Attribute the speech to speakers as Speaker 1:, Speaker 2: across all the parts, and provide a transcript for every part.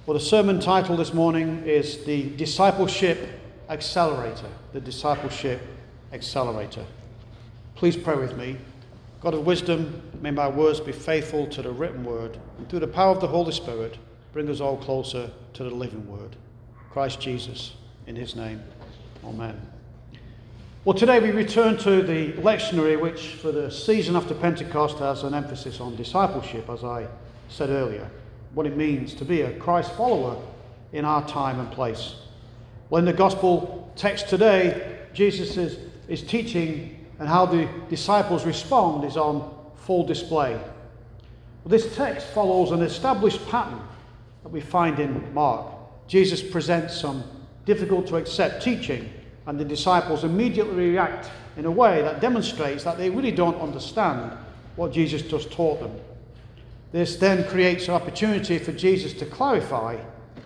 Speaker 1: Well, the sermon title this morning is The Discipleship Accelerator. The Discipleship Accelerator. Please pray with me. God of wisdom, may my words be faithful to the written word, and through the power of the Holy Spirit, bring us all closer to the living word. Christ Jesus, in his name. Amen. Well, today we return to the lectionary, which for the season after Pentecost has an emphasis on discipleship, as I said earlier. What it means to be a Christ follower in our time and place. Well, in the gospel text today, Jesus is teaching, and how the disciples respond is on full display. Well, this text follows an established pattern that we find in Mark. Jesus presents some difficult to accept teaching, and the disciples immediately react in a way that demonstrates that they really don't understand what Jesus just taught them. This then creates an opportunity for Jesus to clarify.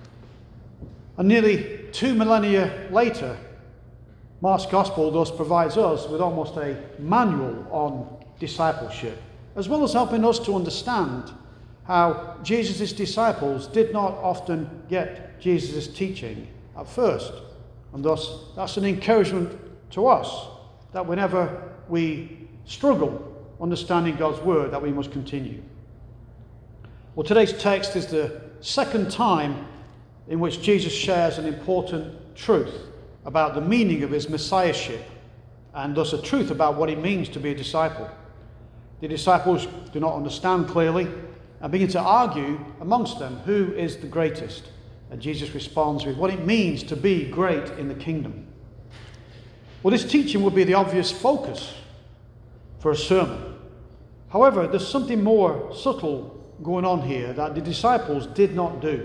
Speaker 1: And nearly 2 millennia later, Mark's Gospel thus provides us with almost a manual on discipleship, as well as helping us to understand how Jesus' disciples did not often get Jesus' teaching at first. And thus, that's an encouragement to us that whenever we struggle understanding God's word, that we must continue. Well, today's text is the second time in which Jesus shares an important truth about the meaning of his messiahship, and thus a truth about what it means to be a disciple. The disciples do not understand clearly and begin to argue amongst them who is the greatest. And Jesus responds with what it means to be great in the kingdom. Well, this teaching would be the obvious focus for a sermon. However, there's something more subtle going on here that the disciples did not do.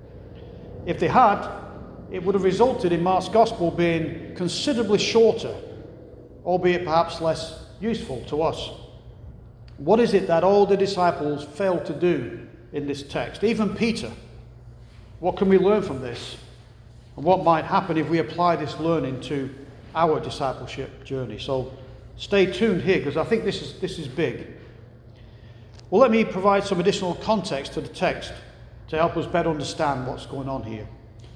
Speaker 1: If they had, it would have resulted in Mark's Gospel being considerably shorter, albeit perhaps less useful to us. What is it that all the disciples failed to do in this text? Even Peter. What can we learn from this? And what might happen if we apply this learning to our discipleship journey? So stay tuned here, because I think this is big. Well, let me provide some additional context to the text to help us better understand what's going on here.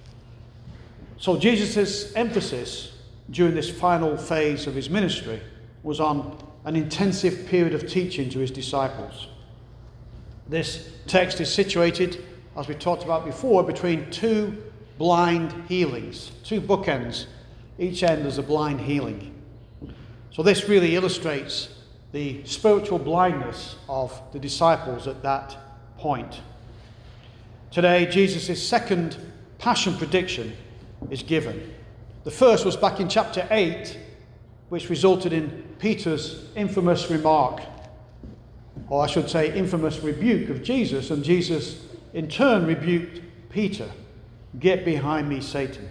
Speaker 1: So Jesus' emphasis during this final phase of his ministry was on an intensive period of teaching to his disciples. This text is situated, as we talked about before, between two blind healings, two bookends. Each end is a blind healing. So this really illustrates the spiritual blindness of the disciples at that point. Today, Jesus' second passion prediction is given. The first was back in chapter 8, which resulted in Peter's infamous remark, or I should say infamous rebuke of Jesus, and Jesus in turn rebuked Peter, "Get behind me, Satan."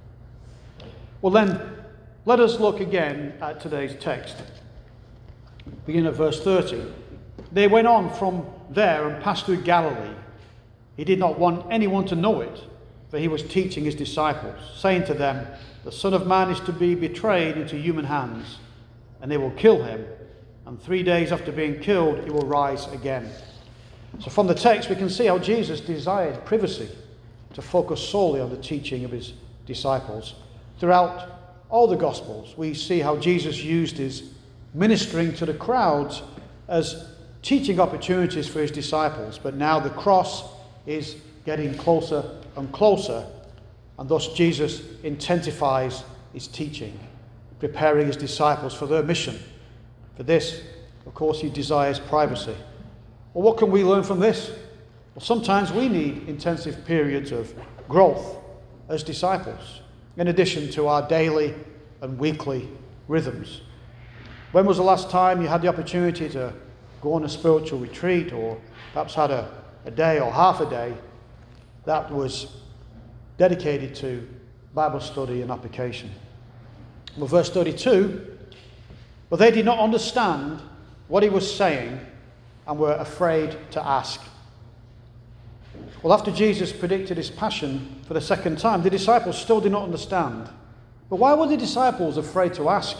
Speaker 1: Well then, let us look again at today's text. Begin at verse 30. They went on from there and passed through Galilee. He did not want anyone to know it, for he was teaching his disciples, saying to them, "The Son of Man is to be betrayed into human hands, and they will kill him, and 3 days after being killed, he will rise again." So from the text, we can see how Jesus desired privacy to focus solely on the teaching of his disciples. Throughout all the Gospels, we see how Jesus used his ministering to the crowds as teaching opportunities for his disciples. But now the cross is getting closer and closer, and thus Jesus intensifies his teaching, preparing his disciples for their mission. For this, of course, he desires privacy. Well, what can we learn from this? Well, sometimes we need intensive periods of growth as disciples, in addition to our daily and weekly rhythms. When was the last time you had the opportunity to go on a spiritual retreat, or perhaps had a day or half a day that was dedicated to Bible study and application? Well, verse 32, but they did not understand what he was saying and were afraid to ask. Well, after Jesus predicted his passion for the second time, the disciples still did not understand. But why were the disciples afraid to ask?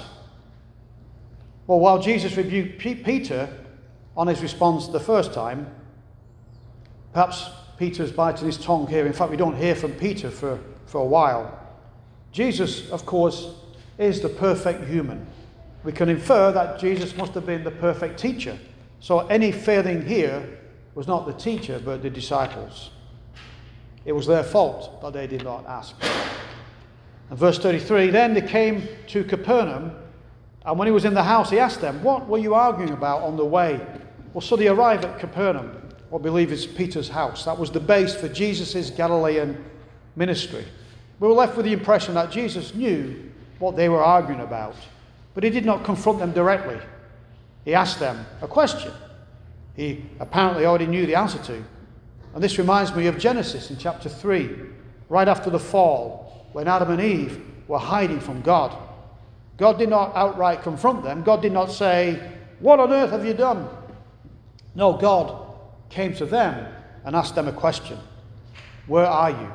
Speaker 1: Well, while Jesus rebuked Peter on his response the first time, perhaps Peter's biting his tongue here. In fact, we don't hear from Peter for a while. Jesus, of course, is the perfect human. We can infer that Jesus must have been the perfect teacher. So any failing here was not the teacher, but the disciples. It was their fault that they did not ask. And verse 33, then they came to Capernaum, and when he was in the house, he asked them, what were you arguing about on the way? Well, so they arrive at Capernaum, what we believe is Peter's house. That was the base for Jesus' Galilean ministry. We were left with the impression that Jesus knew what they were arguing about, but he did not confront them directly. He asked them a question he apparently already knew the answer to. And this reminds me of Genesis in chapter 3, right after the fall, when Adam and Eve were hiding from God. God did not outright confront them. God did not say, what on earth have you done? No, God came to them and asked them a question. Where are you?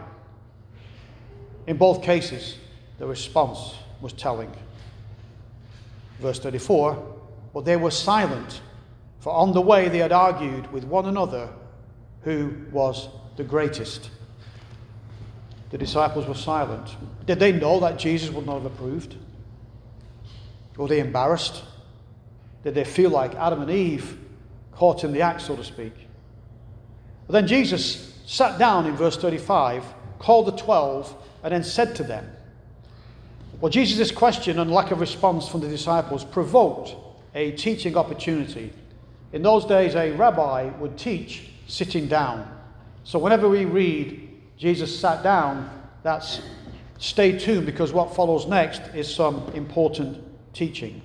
Speaker 1: In both cases, the response was telling. Verse 34, but they were silent, for on the way they had argued with one another who was the greatest. The disciples were silent. Did they know that Jesus would not have approved? Were they embarrassed? Did they feel like Adam and Eve caught in the act, so to speak? But then Jesus sat down in verse 35, called the 12, and then said to them. Well, Jesus' question and lack of response from the disciples provoked a teaching opportunity. In those days, a rabbi would teach sitting down. So whenever we read Jesus sat down, that's stay tuned, because what follows next is some important teaching.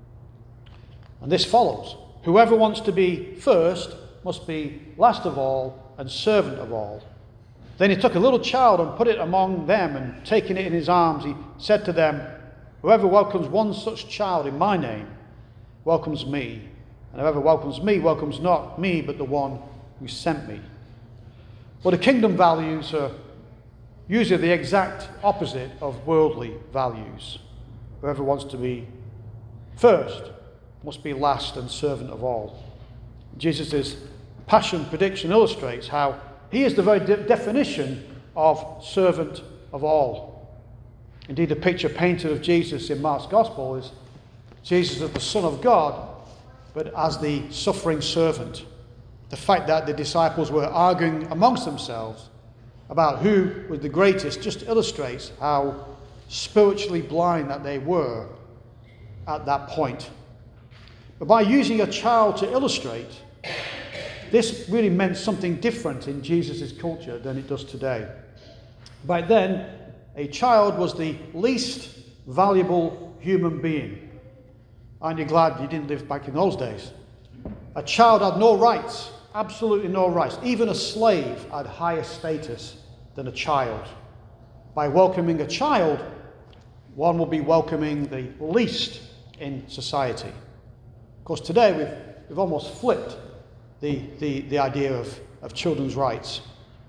Speaker 1: And this follows. Whoever wants to be first must be last of all and servant of all. Then he took a little child and put it among them, and taking it in his arms, he said to them, whoever welcomes one such child in my name welcomes me, and whoever welcomes me welcomes not me, but the one who sent me. Well, the kingdom values are usually the exact opposite of worldly values. Whoever wants to be first must be last and servant of all. Jesus' passion prediction illustrates how he is the very definition of servant of all. Indeed, the picture painted of Jesus in Mark's Gospel is Jesus as the Son of God, but as the suffering servant. The fact that the disciples were arguing amongst themselves about who was the greatest just illustrates how spiritually blind that they were at that point. But by using a child to illustrate, this really meant something different in Jesus' culture than it does today. Back then, a child was the least valuable human being. Aren't you glad you didn't live back in those days? A child had no rights, absolutely no rights. Even a slave had higher status than a child. By welcoming a child, one will be welcoming the least in society. Of course, today we've almost flipped the idea of children's rights.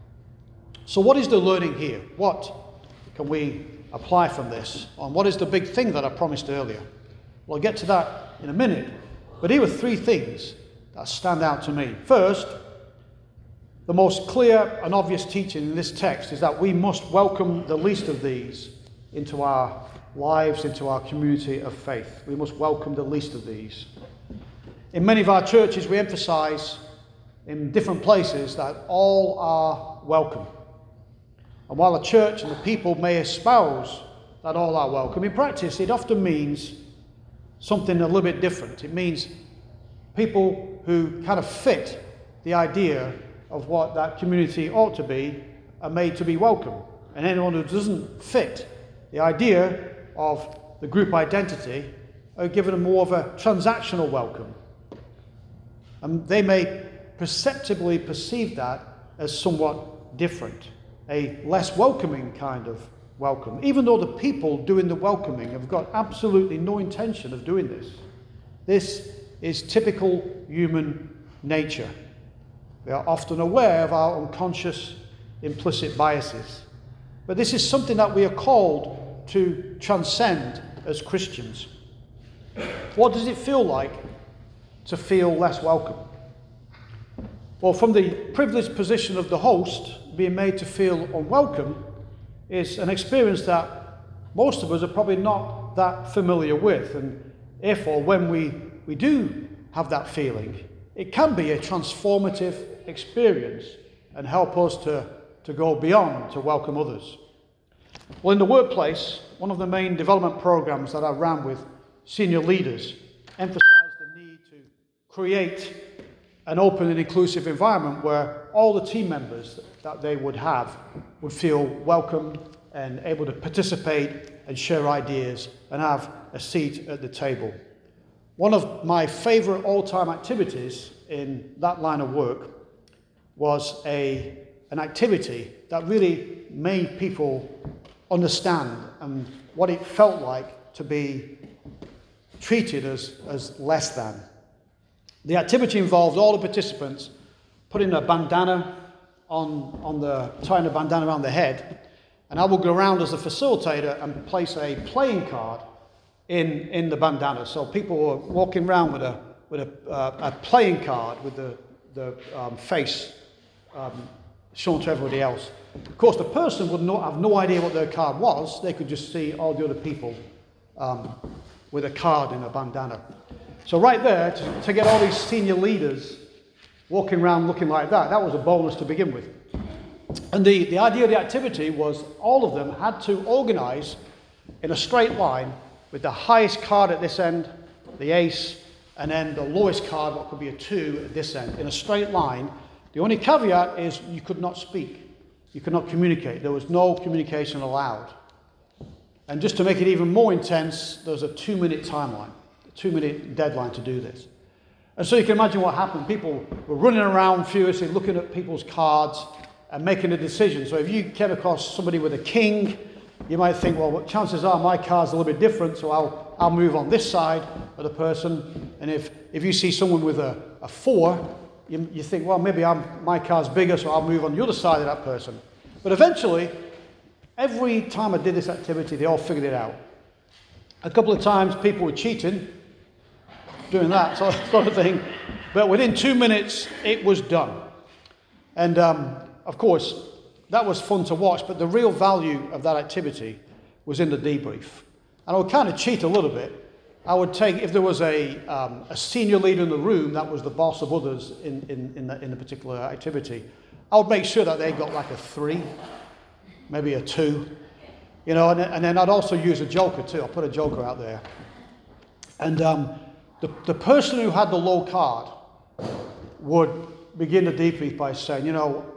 Speaker 1: So what is the learning here? What can we apply from this? And what is the big thing that I promised earlier? Well, I'll get to that in a minute. But here are three things that stand out to me. First, the most clear and obvious teaching in this text is that we must welcome the least of these into our lives, into our community of faith. We must welcome the least of these. In many of our churches, we emphasize in different places that all are welcome. And while the church and the people may espouse that all are welcome, in practice it often means something a little bit different. It means people who kind of fit the idea of what that community ought to be are made to be welcome. And anyone who doesn't fit the idea of the group identity are given a more of a transactional welcome. And they may perceptibly perceive that as somewhat different, a less welcoming kind of welcome, even though the people doing the welcoming have got absolutely no intention of doing this. This is typical human nature. We are often aware of our unconscious, implicit biases. But this is something that we are called to transcend as Christians. What does it feel like to feel less welcome? Well, from the privileged position of the host, being made to feel unwelcome is an experience that most of us are probably not that familiar with. And if or when we do have that feeling, it can be a transformative experience and help us to go beyond, to welcome others. Well, in the workplace, one of the main development programs that I ran with senior leaders emphasized the need to create an open and inclusive environment where all the team members that they would have would feel welcome and able to participate and share ideas and have a seat at the table. One of my favorite all-time activities in that line of work was an activity that really made people understand and what it felt like to be treated as less than. The activity involved all the participants putting a bandana tying a bandana around their head, and I will go around as a facilitator and place a playing card in the bandana. So people were walking around with a playing card with the face shown to everybody else. Of course, the person would have no idea what their card was. They could just see all the other people with a card in a bandana. So right there, to get all these senior leaders walking around looking like that was a bonus to begin with. And the idea of the activity was all of them had to organize in a straight line with the highest card at this end, the ace, and then the lowest card, what could be a 2 at this end, in a straight line. The only caveat is you could not speak. You could not communicate. There was no communication allowed. And just to make it even more intense, there was a 2-minute timeline, a 2-minute deadline to do this. And so you can imagine what happened. People were running around furiously, looking at people's cards and making a decision. So if you came across somebody with a king, you might think, well, chances are my card's a little bit different, so I'll move on this side of the person. And if you see someone with a 4, you think, well, maybe my card's bigger, so I'll move on the other side of that person. But eventually, every time I did this activity, they all figured it out. A couple of times, people were cheating, doing that sort of thing. But within 2 minutes, it was done. And of course, that was fun to watch, but the real value of that activity was in the debrief. And I would kind of cheat a little bit. I would take, if there was a senior leader in the room that was the boss of others in the particular activity, I would make sure that they got like a 3, maybe a 2, and then I'd also use a joker too. I'll put a joker out there. And the person who had the low card would begin the debrief by saying,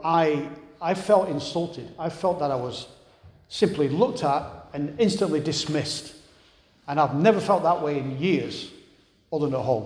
Speaker 1: I felt insulted. I felt that I was simply looked at and instantly dismissed. And I've never felt that way in years, other than at home.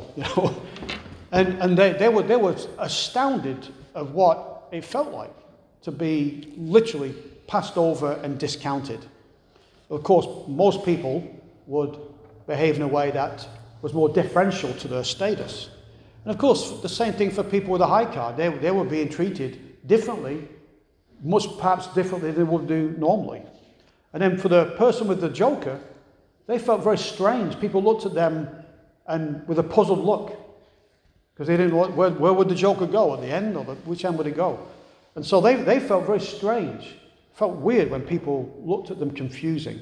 Speaker 1: And they were astounded of what it felt like to be literally passed over and discounted. Of course, most people would behave in a way that was more differential to their status. And of course, the same thing for people with a high card. They were being treated differently, much perhaps differently than they would do normally. And then for the person with the joker, they felt very strange. People looked at them and with a puzzled look, because they didn't know where would the joker go, at the end, or which end would it go? And so they felt very strange. Felt weird when people looked at them confusing.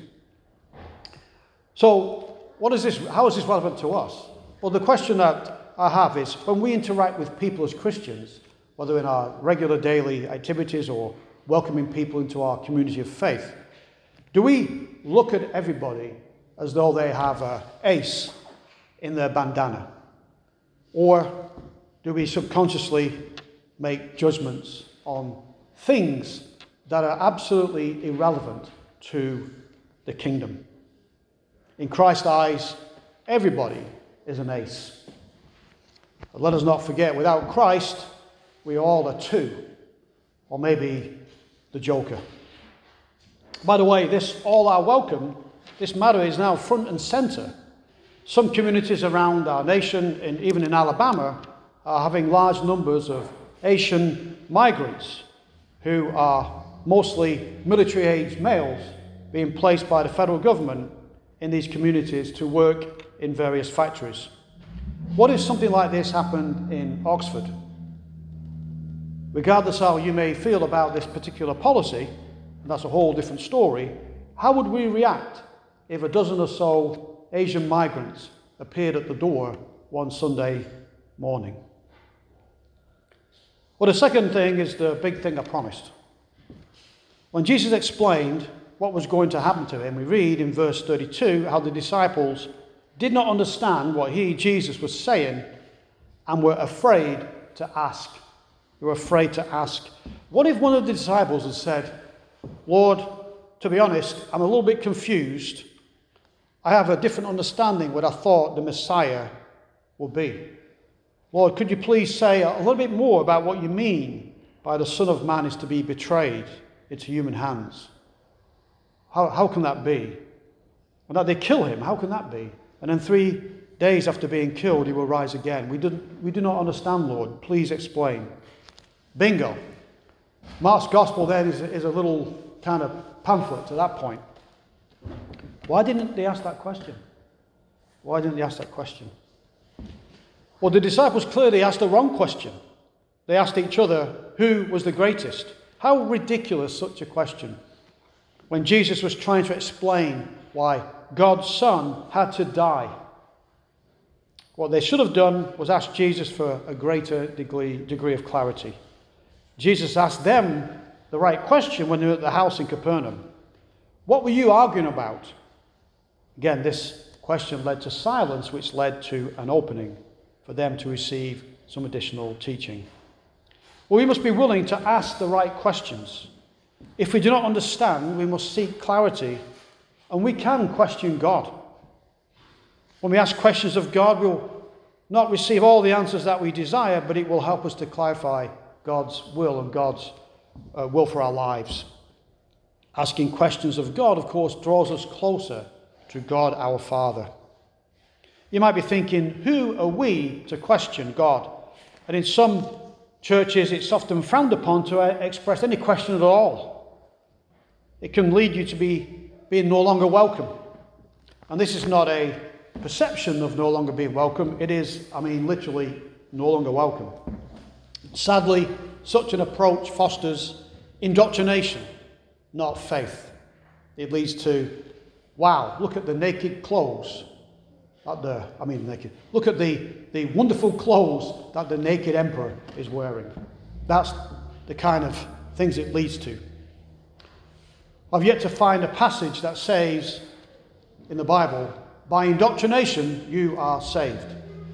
Speaker 1: So how is this relevant to us? Well, the question that I have is, when we interact with people as Christians, whether in our regular daily activities or welcoming people into our community of faith, do we look at everybody as though they have an ace in their bandana? Or do we subconsciously make judgments on things that are absolutely irrelevant to the kingdom? In Christ's eyes, everybody is an ace. But let us not forget, without Christ, we all are 2, or maybe the joker. By the way, this all are welcome, this matter is now front and center. Some communities around our nation, and even in Alabama, are having large numbers of Asian migrants who are mostly military-aged males being placed by the federal government in these communities to work in various factories. What if something like this happened in Oxford? regardless how you may feel about this particular policy, and that's a whole different story, how would we react if a dozen or so Asian migrants appeared at the door one Sunday morning? Well, the second thing is the big thing I promised. When Jesus explained what was going to happen to him, we read in verse 32 how the disciples did not understand what he, Jesus, was saying and were afraid to ask. They were afraid to ask. What if one of the disciples had said, Lord, to be honest, I'm a little bit confused. I have a different understanding what I thought the Messiah would be. Lord, could you please say a little bit more about what you mean by the Son of Man is to be betrayed into human hands? How can that be? And that they kill him, how can that be? And then 3 days after being killed, he will rise again. We do not understand, Lord. Please explain. Bingo. Mark's gospel then is a little kind of pamphlet to that point. Why didn't they ask that question? Why didn't they ask that question? Well, the disciples clearly asked the wrong question. They asked each other, who was the greatest? How ridiculous such a question, when Jesus was trying to explain why God's Son had to die. What they should have done was ask Jesus for a greater degree of clarity. Jesus asked them the right question when they were at the house in Capernaum. What were you arguing about? Again, this question led to silence, which led to an opening for them to receive some additional teaching. Well, we must be willing to ask the right questions. If we do not understand, we must seek clarity, and we can question God. When we ask questions of God, we'll not receive all the answers that we desire, but it will help us to clarify God's will and God's will for our lives. Asking questions of God, of course, draws us closer to God our Father. You might be thinking, who are we to question God? And in some churches, it's often frowned upon to express any question at all. It can lead you to being no longer welcome. And this is not a perception of no longer being welcome. It is, literally no longer welcome. Sadly, such an approach fosters indoctrination, not faith. It leads to, wow, look at the naked clothes. Look at the wonderful clothes that the naked emperor is wearing. That's the kind of things it leads to. I've yet to find a passage that says in the Bible, by indoctrination you are saved.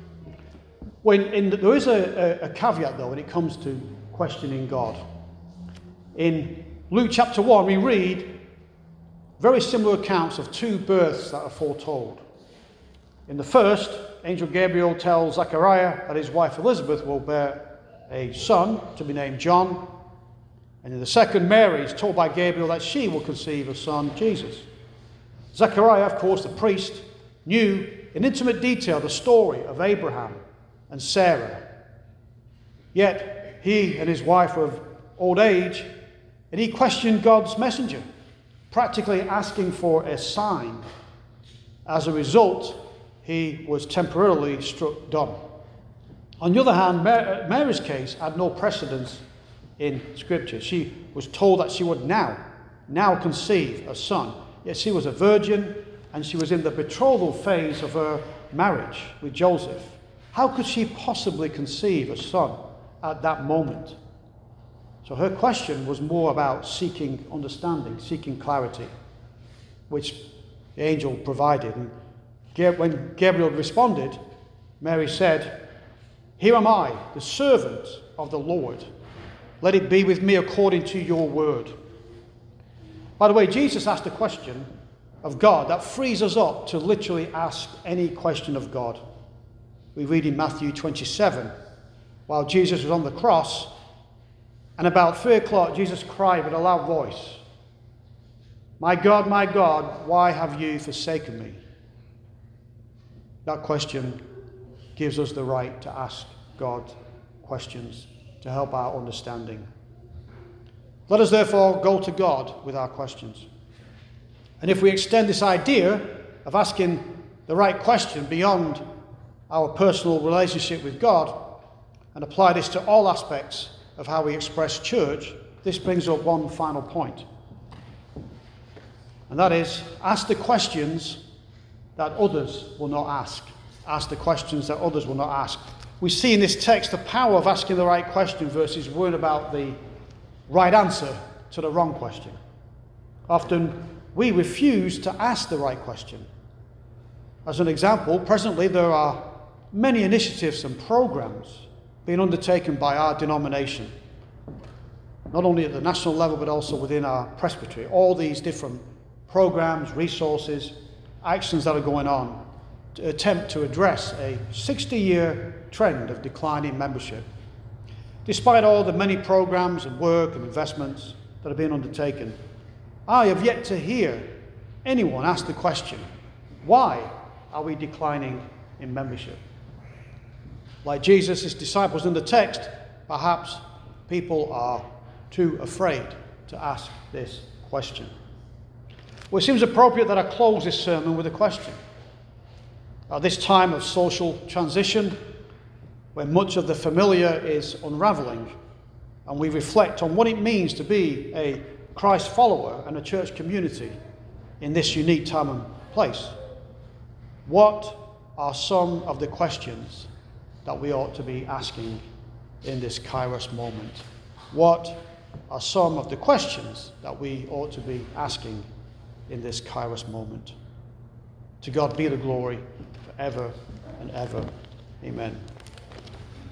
Speaker 1: There is a caveat, though, when it comes to questioning God. In Luke chapter 1, we read very similar accounts of two births that are foretold. In the first, Angel Gabriel tells Zechariah that his wife Elizabeth will bear a son to be named John. And in the second, Mary is told by Gabriel that she will conceive a son, Jesus. Zechariah, of course, the priest, knew in intimate detail the story of Abraham and Sarah. Yet he and his wife were of old age, and he questioned God's messenger, practically asking for a sign. As a result, he was temporarily struck dumb. On the other hand, Mary's case had no precedence in Scripture. She was told that she would now conceive a son. Yet she was a virgin, and she was in the betrothal phase of her marriage with Joseph. How could she possibly conceive a son at that moment? So her question was more about seeking understanding, seeking clarity, which the angel provided. And when Gabriel responded, Mary said, "Here am I, the servant of the Lord. Let it be with me according to your word." By the way, Jesus asked a question of God that frees us up to literally ask any question of God. We read in Matthew 27, while Jesus was on the cross, and about 3 o'clock, Jesus cried with a loud voice, my God, why have you forsaken me?" That question gives us the right to ask God questions to help our understanding. Let us therefore go to God with our questions. And if we extend this idea of asking the right question beyond our personal relationship with God and apply this to all aspects of how we express church, this brings up one final point. And that is, ask the questions that others will not ask. Ask the questions that others will not ask. We see in this text the power of asking the right question versus worrying about the right answer to the wrong question. Often we refuse to ask the right question. As an example, presently there are many initiatives and programs being undertaken by our denomination, not only at the national level but also within our presbytery. All these different programs, resources, actions that are going on to attempt to address a 60-year trend of declining membership. Despite all the many programs and work and investments that are being undertaken, I have yet to hear anyone ask the question, why are we declining in membership? Like Jesus' disciples in the text, perhaps people are too afraid to ask this question. Well, it seems appropriate that I close this sermon with a question. At this time of social transition, when much of the familiar is unraveling, and we reflect on what it means to be a Christ follower and a church community in this unique time and place, what are some of the questions that we ought to be asking in this Kairos moment? What are some of the questions that we ought to be asking in this Kairos moment? To God be the glory forever and ever. Amen.